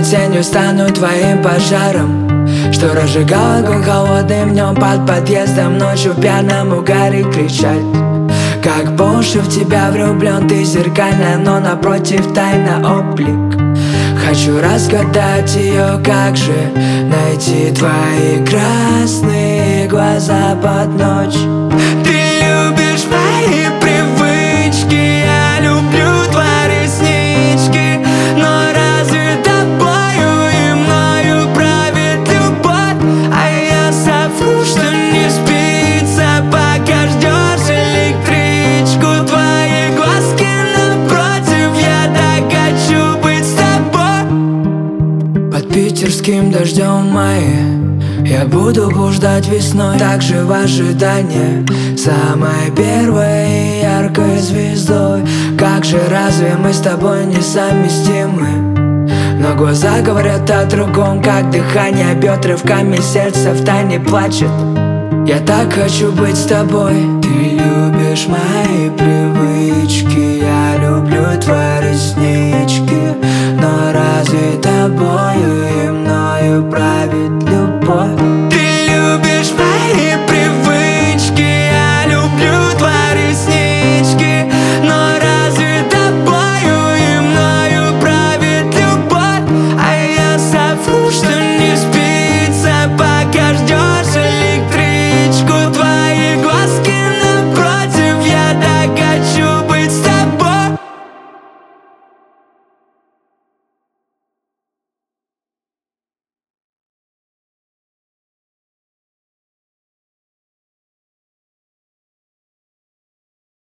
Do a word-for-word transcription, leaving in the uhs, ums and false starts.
тенью стану твоим пожаром, что разжигал огонь холодным днем под подъездом, ночью пьяному горе кричать. Как по уши в тебя влюблен, ты зеркальная, но напротив тайна облик. Хочу разгадать ее, как же найти твои красные глаза под ночь. Ты любишь мои привычки, я люблю твои реснички, но разве тобою и мною правит любовь? А я совру, что не спится, пока ждешь электричку. Твои глазки напротив, я так хочу быть с тобой. Под питерским дождем в мае я буду блуждать весной, также в ожидании самой первой и яркой звездой. Как же разве мы с тобой несовместимы? Но глаза говорят о другом, как дыхание бьет рывками, сердце втайне плачет. Я так хочу быть с тобой. Ты любишь мои привычки, я люблю твои реснички, но разве тобою и мною правит любовь?